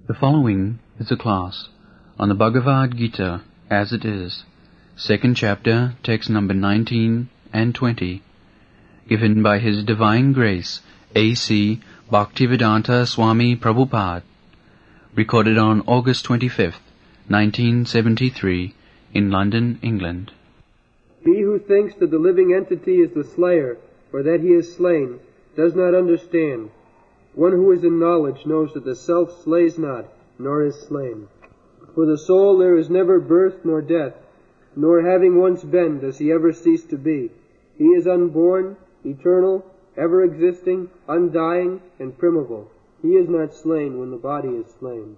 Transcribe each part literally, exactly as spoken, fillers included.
The following is a class on the Bhagavad Gita as it is, second chapter, text number nineteen and twenty, given by His Divine Grace A C Bhaktivedanta Swami Prabhupada, recorded on August twenty-fifth, nineteen seventy-three, in London, England. He who thinks that the living entity is the slayer, or that he is slain, does not understand. One who is in knowledge knows that the self slays not, nor is slain. For the soul there is never birth nor death, nor having once been does he ever cease to be. He is unborn, eternal, ever-existing, undying, and primeval. He is not slain when the body is slain.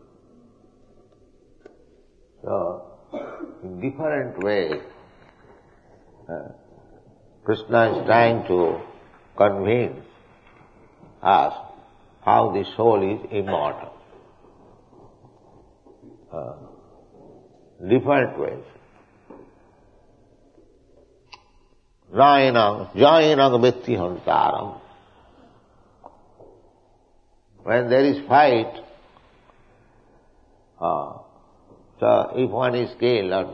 So, in different ways, uh, Krishna is trying to convince us how the soul is immortal. Uh, different ways. Jainam, jainam vetti hantaram. When there is fight, uh, so if one is killed, or,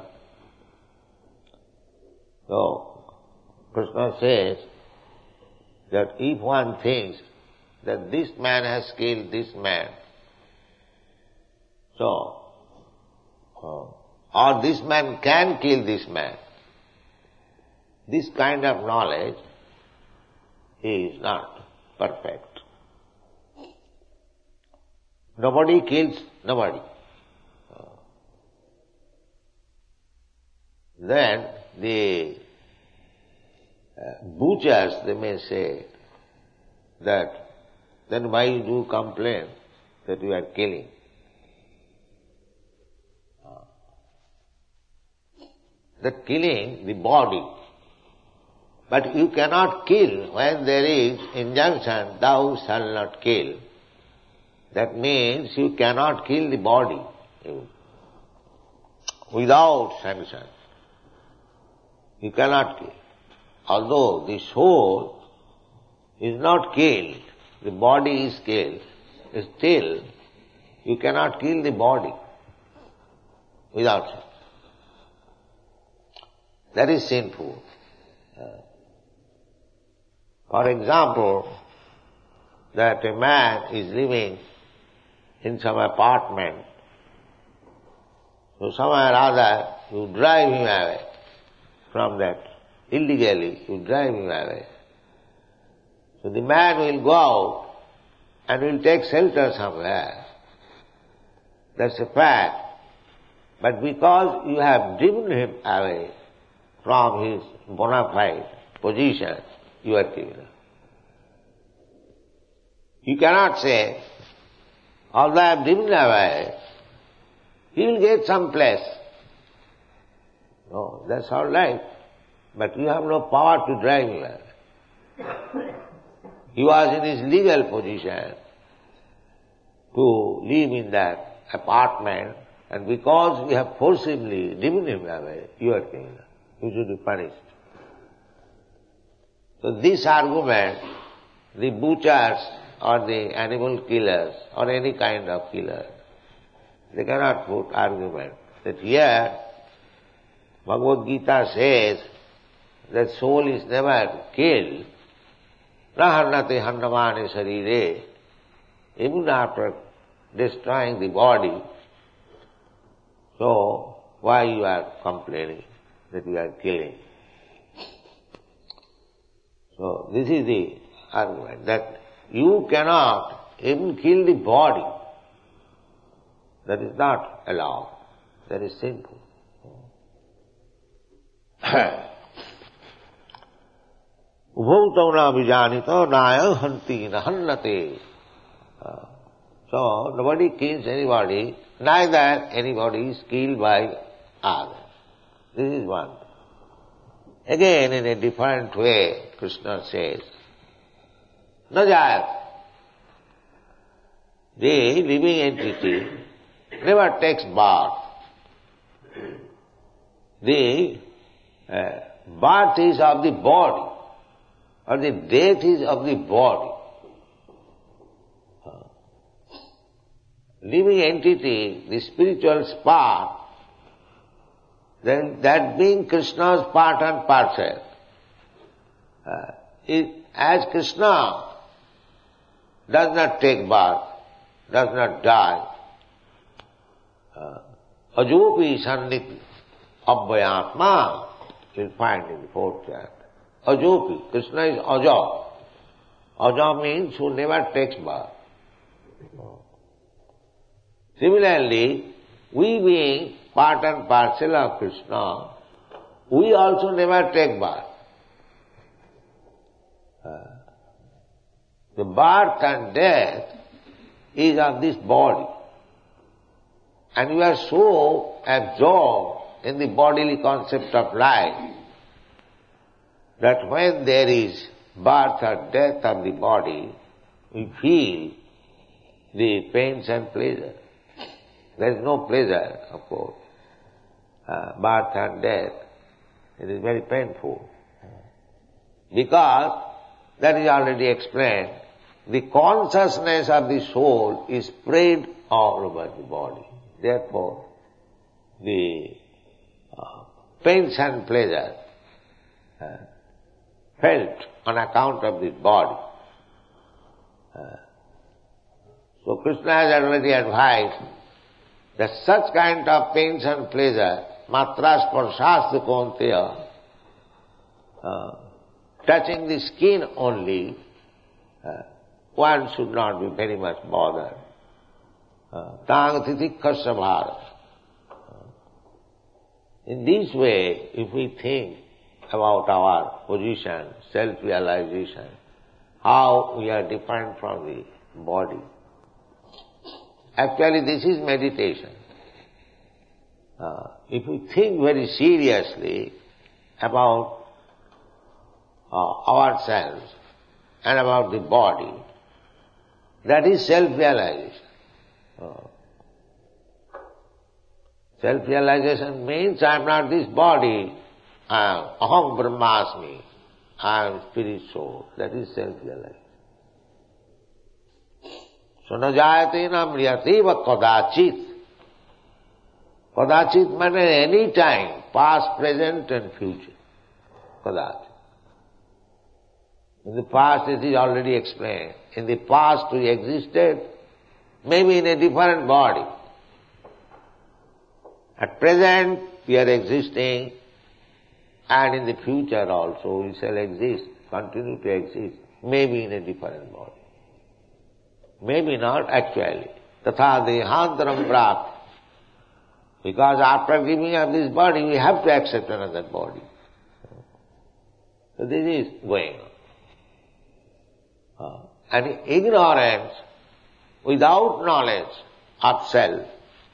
so Krishna says that if one thinks that this man has killed this man, so, uh, or this man can kill this man, this kind of knowledge is not perfect. Nobody kills nobody. Uh, then the uh, butchers, they may say that, then why do you complain that you are killing? Uh, that killing the body. But you cannot kill when there is injunction, thou shalt not kill. That means you cannot kill the body without sanction. You cannot kill. Although the soul is not killed, the body is killed, still you cannot kill the body without sanction. That is sinful. For example, that a man is living in some apartment, so somewhere or other you drive him away from that, illegally you drive him away. So the man will go out and will take shelter somewhere. That's a fact. But because you have driven him away from his bona fide position, you are criminal. You cannot say, although I have driven away, he will get some place. No, that's all right. But you have no power to drive him away. He was in his legal position to live in that apartment, and because you have forcibly driven him away, you are criminal. You should be punished. So this argument, the butchers or the animal killers or any kind of killer, they cannot put argument that here Bhagavad Gita says that soul is never killed, na harnate hannamane sarire, even after destroying the body. So why you are complaining that you are killing? So this is the argument, that you cannot even kill the body. That is not allowed. That is sinful. Ubhautau na vijanito naya hanti na hannate. So nobody kills anybody, neither anybody is killed by others. This is one. Again, in a different way, Krishna says, na jayat. The living entity never takes birth. The uh, birth is of the body, or the death is of the body. living entity, the spiritual spark, then that being Krishna's part and parcel. Uh, it, as Krishna does not take birth, does not die, uh, ajopi sanniti abhyatma, you'll find in the fourth chapter. Ajopi, Krishna is aja. Aja means who never takes birth. Similarly, we being part and parcel of Krishna, we also never take birth. Uh, the birth and death is of this body. And you are so absorbed in the bodily concept of life that when there is birth or death of the body, we feel the pains and pleasure. There is no pleasure, of course. Uh, birth and death, it is very painful. Because, that is already explained, the consciousness of the soul is spread all over the body. Therefore, the uh, pains and pleasure uh, felt on account of this body. Uh, so Krishna has already advised that such kind of pains and pleasure, matra sparshastha kaunteya, uh, touching the skin only, uh, one should not be very much bothered. Tang titikkhasya bharat. In this way, if we think about our position, self-realization, how we are different from the body, actually this is meditation. Uh, if we think very seriously about uh, ourselves and about the body, that is self-realization. Uh, self-realization means I am not this body, I am aham brahmasmi, I am spirit soul. That is self-realization. So na jayate na mriyate va kadachit. Kadachit means any time, past, present and future. Kadachit. In the past it is already explained. In the past we existed, maybe in a different body. At present we are existing, and in the future also we shall exist, continue to exist, maybe in a different body. Maybe not actually. Tatha dehantaram prapti. Because after giving up this body, we have to accept another body. So this is going on. Uh, and ignorance, without knowledge of self,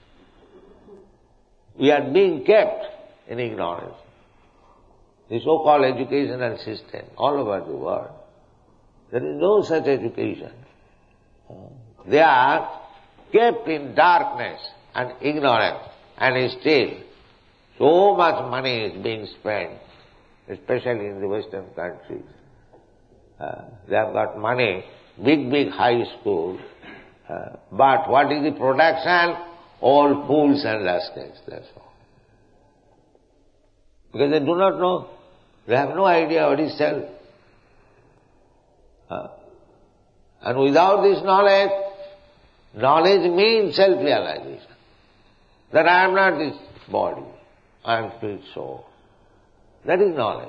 we are being kept in ignorance. The so-called educational system all over the world, there is no such education. They are kept in darkness and ignorance, and still so much money is being spent, especially in the Western countries. Uh, they have got money, big, big high schools, uh, but what is the production? All fools and rascals, that's all. Because they do not know, they have no idea what is self. Uh, and without this knowledge, knowledge means self-realization. That I am not this body, I am spirit soul. That is knowledge.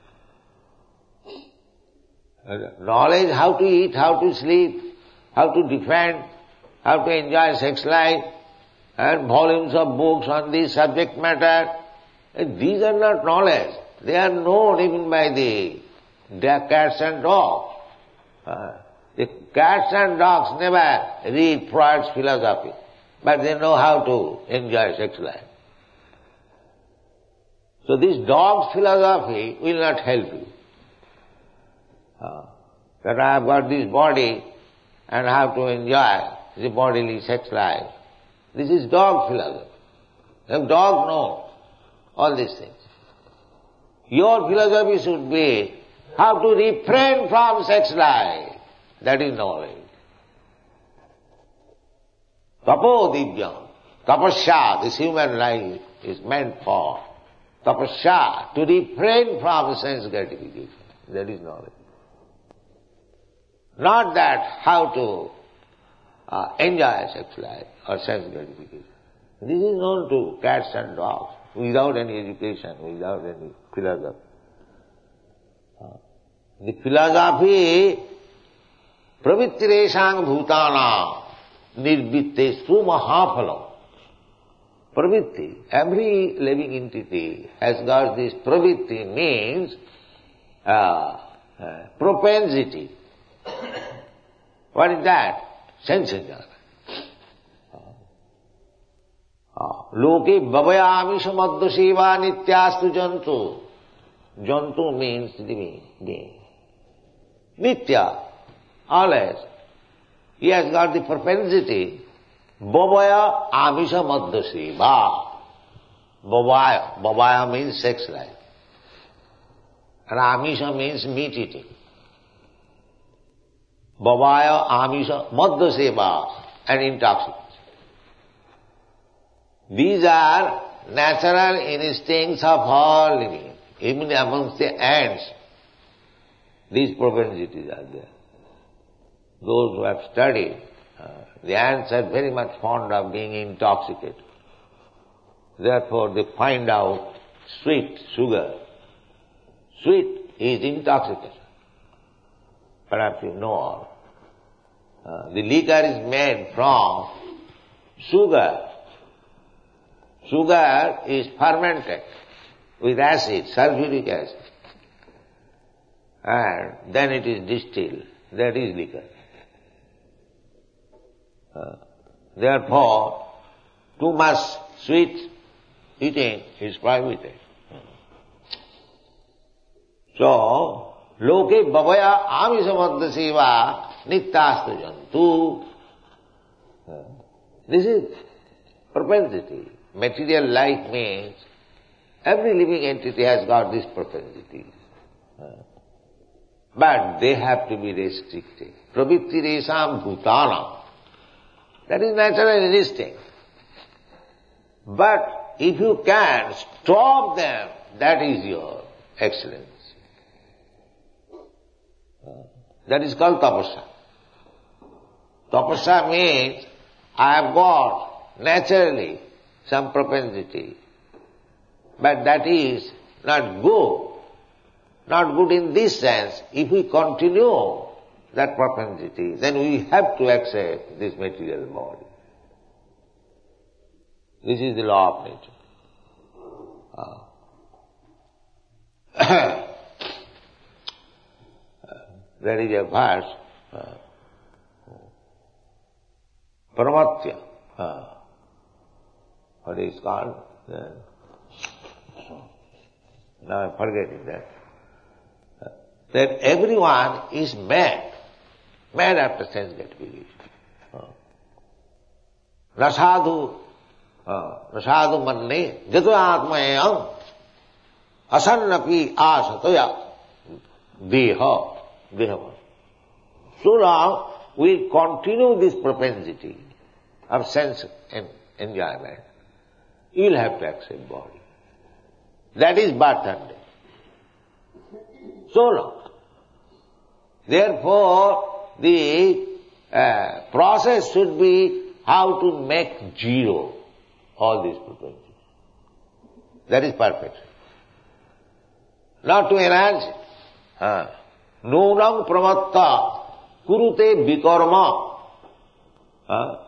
Knowledge how to eat, how to sleep, how to defend, how to enjoy sex life, and volumes of books on this subject matter. These are not knowledge. They are known even by the, the cats and dogs. Uh, the cats and dogs never read Freud's philosophy, but they know how to enjoy sex life. So this dog's philosophy will not help you. Uh, that I have got this body and I have to enjoy the bodily sex life. This is dog philosophy. The dog knows all these things. Your philosophy should be how to refrain from sex life. That is knowledge. Tapo divyam. Tapasya, this human life is meant for tapasya, to refrain from sense gratification. That is knowledge. Not that how to uh, enjoy sex life or sense gratification. This is known to cats and dogs, without any education, without any philosophy. Uh, the philosophy, pravittireshang bhutana nirvittestu mahaphalam. Pravitti, every living entity has got this pravitti, means uh, uh, propensity. What is that? Sense enjoyment. Loke bhavayamisha madhya seva nityastu jantu. Jantu means living being. Nitya, always. He has got the propensity. Bhavaya amisha madhya seva. Bhavaya. Bhavaya means sex life. And amisha means meat eating. Bhavaya amisha madhya seva and intoxication. These are natural instincts of all living. Even amongst the ants, these propensities are there. Those who have studied, uh, the ants are very much fond of being intoxicated. Therefore they find out sweet, sugar. Sweet is intoxication. Perhaps you know. Uh, the liquor is made from sugar. Sugar is fermented with acid, sulfuric acid, and then it is distilled. That is liquor. Uh, therefore, too much sweet eating is prohibited. So, loke bhavaya amisha madhya seva nityastu jantu. This is propensity. Material life means every living entity has got these propensities. But they have to be restricted. Pravittiresham bhutana. That is natural instinct. But if you can stop them, that is your excellence. That is called tapasya. Tapasya means I have got naturally some propensity, but that is not good. Not good in this sense. If we continue that propensity, then we have to accept this material body. This is the law of nature. Uh. There is a verse, uh, Paramatya. Uh, What is called? Uh, now I'm forgetting that. Uh, that everyone is mad, mad after sense gratification. Uh, Rasadu, uh, Rasadu manne, jato atmayam, asannapi asataya, deha, deha. So long we continue this propensity of sense and enjoyment, you will have to accept body. That is birth and death. So long. Therefore, the uh, process should be how to make zero all these propensities. That is perfection. Not to enhance it. Uh, Nunam pramatta kurute vikarma. Uh,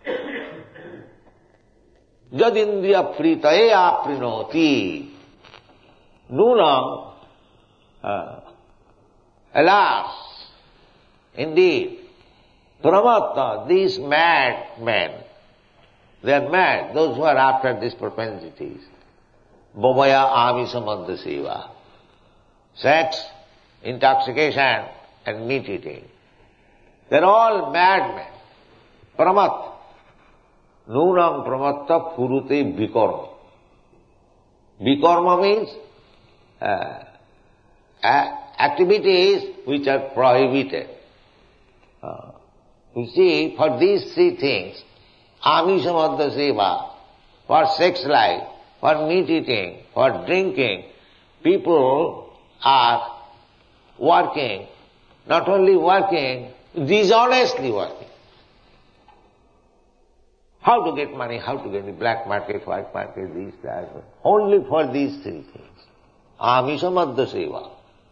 Jadindriya pritaye aprinoti. Nunam, uh, alas, indeed, pramatta, these mad men, they are mad, those who are after these propensities. Bhavaya amisa madhya seva. Sex, intoxication, and meat eating. They are all madmen. Pramatta. Nunam pramatta purute vikarma. Vikarma means uh, activities which are prohibited. Uh, you see, for these three things, amishamadda seva, for sex life, for meat eating, for drinking, people are working, not only working, dishonestly working. How to get money, how to get the black market, white market, these, that, only for these three things. Amishamadda seva.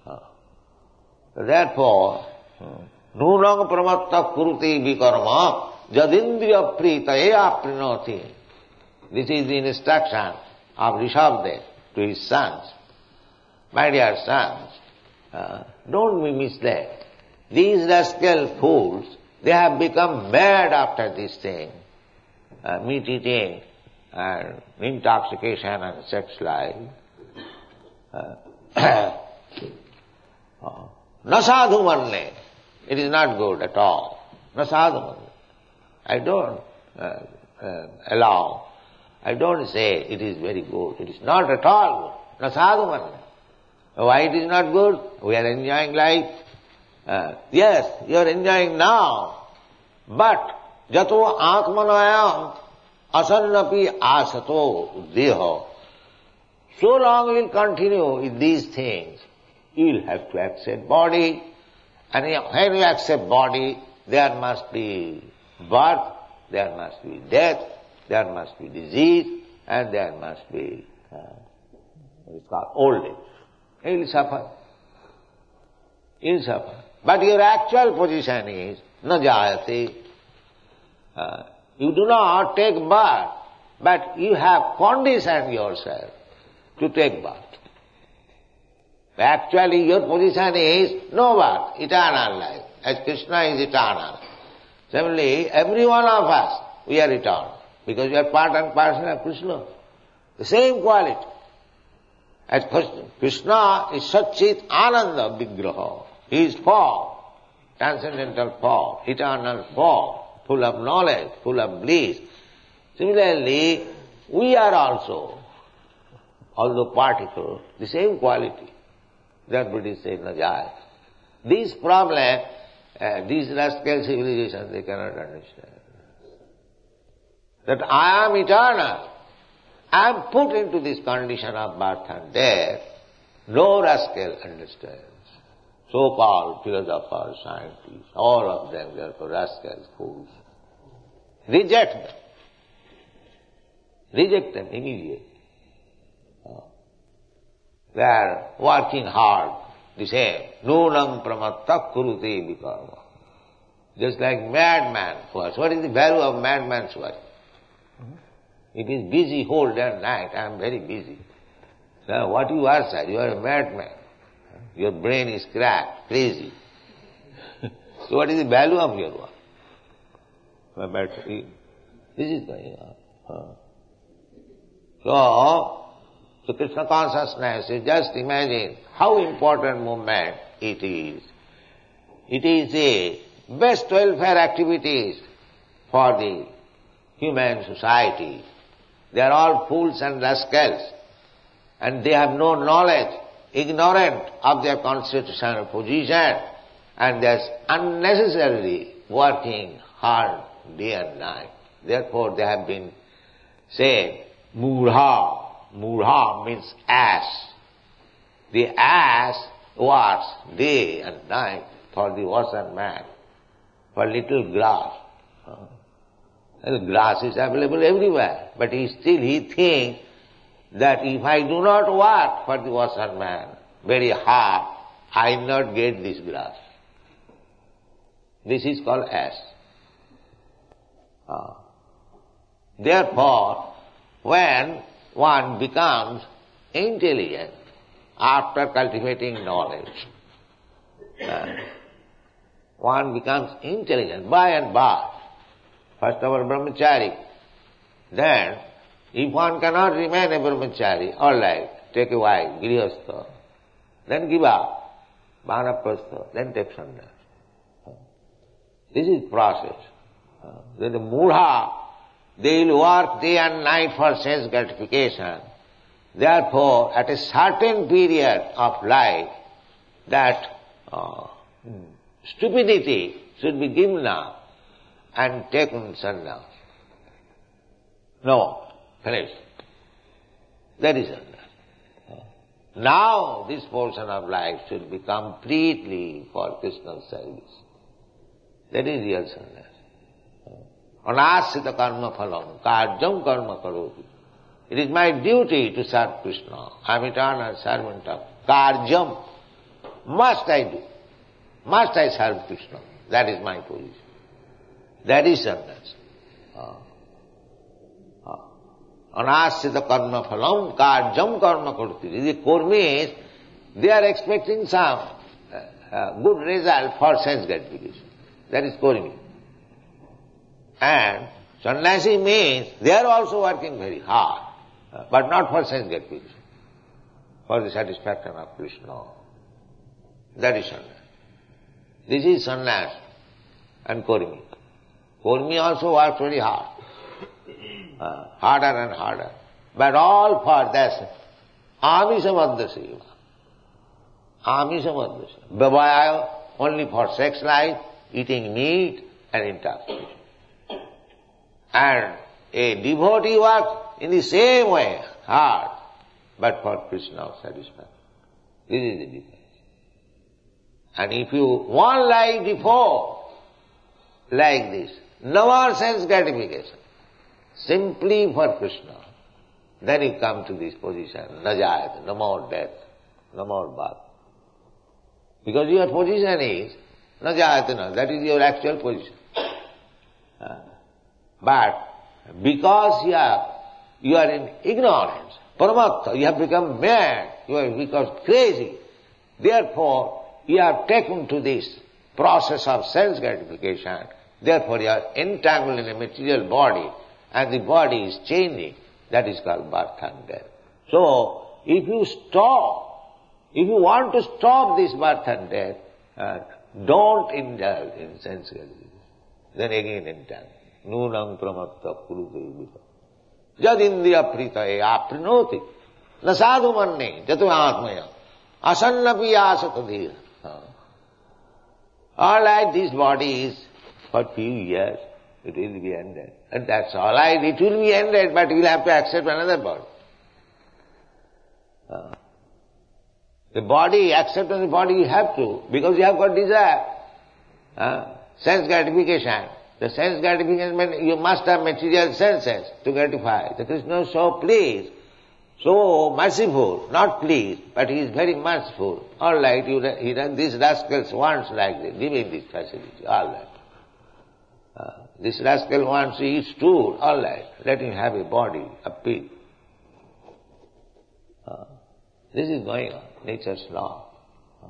Therefore, nunang pramatta kuruti vikarma jadindriya pritaye aprinoti. This is the instruction of Rishabdev to his sons. My dear sons, uh, don't be misled. These rascal fools, they have become mad after this thing. Uh, meat eating and intoxication and sex life. Uh, Nasadhu manne. It is not good at all. Nasadhu manne. I don't uh, uh, allow. I don't say it is very good. It is not at all good. Nasadhu manne. Why it is not good? We are enjoying life. Uh, yes, you are enjoying now. But jato atmanayam asannapi asato deho. So long you will continue with these things. You will have to accept body. And when you accept body, there must be birth, there must be death, there must be disease, and there must be uh, what is called old age. You will suffer. You will suffer. But your actual position is na jayate. Uh, you do not take birth, but you have conditioned yourself to take birth. Actually your position is no birth, eternal life, as Krishna is eternal. Similarly, every one of us, we are eternal, because we are part and parcel of Krishna. The same quality. As Krishna is Satchit Ananda Vigraha. He is form, transcendental form, eternal form, full of knowledge, full of bliss. Similarly, we are also, although particle, the same quality. That Buddhists say Najaya. This problem, uh, these rascal civilizations, they cannot understand. That I am eternal. I am put into this condition of birth and death. No rascal understands. So-called philosophers, scientists, all of them, they are rascals, fools. Reject them. Reject them immediately. They are working hard, the same. Nunam pramatta kurute vikarma. Just like madman works. What is the value of madman's work? It is busy whole day and night. I am very busy. Now what you are, sir? You are a madman. Your brain is cracked, crazy. So what is the value of your work? But this is the... Uh, so, So Krishna consciousness is, just imagine how important movement it is. It is the best welfare activities for the human society. They are all fools and rascals, and they have no knowledge, ignorant of their constitutional position, and they are unnecessarily working hard day and night. Therefore they have been said, Murha. Murha means ass. The ass works day and night for the worse man, for little grass. And grass is available everywhere, but he still he thinks that if I do not work for the worse man very hard, I will not get this grass. This is called ass. Uh, therefore, when one becomes intelligent after cultivating knowledge, uh, one becomes intelligent by and by. First of all, brahmachari. Then, if one cannot remain a brahmachari, all right, take a wife, grihastha. Then give up, vanaprastha, then take sannyas. This is process. Then the mudha, they will work day and night for sense gratification. Therefore, at a certain period of life, that uh, stupidity should be given up and taken sannyas. No, finished. That is sannyas. Now this portion of life should be completely for Krishna's service. That is real sannyas. Anasrita karma phalam, karjam karma karoti. It is my duty to serve Krishna. I am eternal servant of karjam. Must I do. Must I serve Krishna. That is my position. That is sannyas. Anasrita karma phalam, karjam karma karoti. The kurmis, they are expecting some uh, uh, good result for sense gratification. That is kurmi. And sannyasi means they are also working very hard, uh, but not for sense gratification, for the satisfaction of Krishna. That is sannyas. This is sannyas and kurmi. Kurmi also works very hard, uh, harder and harder, but all for this amishabadda seva. Amishabadda seva. Vivaya only for sex life, eating meat and intoxication. And a devotee works in the same way, hard, but for Krishna's satisfaction. This is the difference. And if you one life before, like this, no more sense gratification, simply for Krishna, then you come to this position, najayat, no more death, no more birth. Because your position is najayatana, that is your actual position. Uh, But because you are, you are in ignorance, paramattha, you have become mad, you have become crazy, therefore you are taken to this process of sense gratification, therefore you are entangled in a material body, and the body is changing. That is called birth and death. So, if you stop, if you want to stop this birth and death, uh, don't indulge in sense gratification. Then again entangle. Nunam pramatta kurudevita. Jad indriya pritaye aprinoti. Nasadu manne jatu atmaya. Asannapi asatadhira. All right, this body is for few years, it will be ended. And that's all right, it will be ended, but you will have to accept another body. Uh, the body, acceptance of the body you have to, because you have got desire. Uh, sense gratification. The sense gratification, you must have material senses to gratify. The Krishna is so pleased, so merciful, not pleased, but he is very merciful. All right, you, he does, these rascals wants like this, give him this facility, all right. Uh, this rascal wants to eat stool, all right, let him have a body, a pig. Uh, this is going on, nature's law. Uh,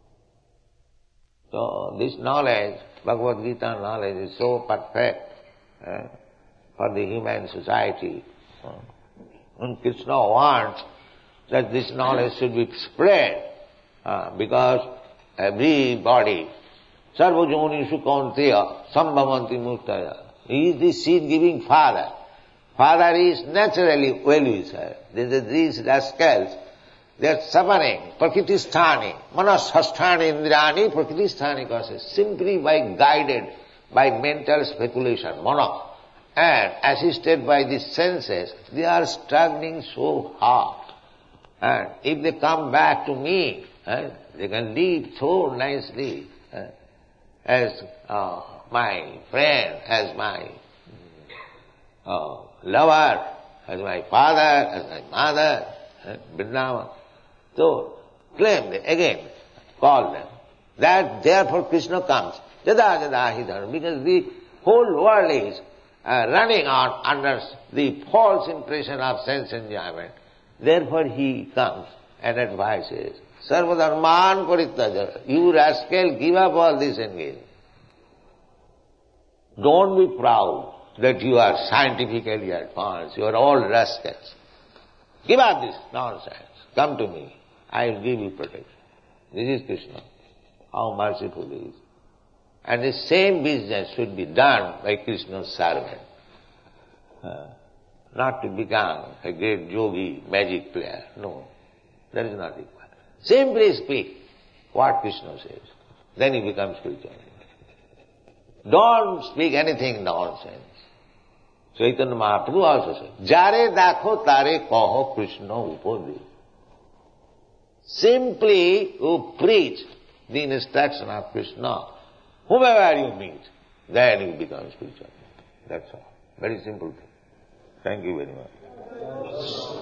so this knowledge, Bhagavad Gita knowledge is so perfect uh, for the human society. Uh, and Krishna wants that this knowledge should be spread uh, because everybody, sarva jonishu kaunteya sambhavanti murtaya. He is the seed-giving father. Father is naturally well-wisher. These rascals, they are suffering, prakritisthani, manashasthani indrani, prakritisthani causes, simply by guided by mental speculation, mana, and assisted by the senses, they are struggling so hard. And if they come back to me, eh, they can live so nicely, eh, as uh, my friend, as my uh, lover, as my father, as my mother, eh, Vrindavan. So, claim them, again, call them. That therefore Krishna comes. Jada jada hi dharma. Because the whole world is uh, running on under the false impression of sense enjoyment. Therefore he comes and advises, Sarva dharman parittaja. You rascal, give up all this engagement. Don't be proud that you are scientifically advanced. You are all rascals. Give up this nonsense. Come to me. I will give you protection. This is Krishna. How merciful he is. And the same business should be done by Krishna's servant. Uh, not to become a great yogi, magic player. No. That is not required. Simply speak what Krishna says. Then you become spiritual. Don't speak anything nonsense. Chaitanya Mahaprabhu also said, Jare dakho tare kaho Krishna upode. Simply you preach the instruction of Krishna. Whomever you meet, then you become spiritual. That's all. Very simple thing. Thank you very much.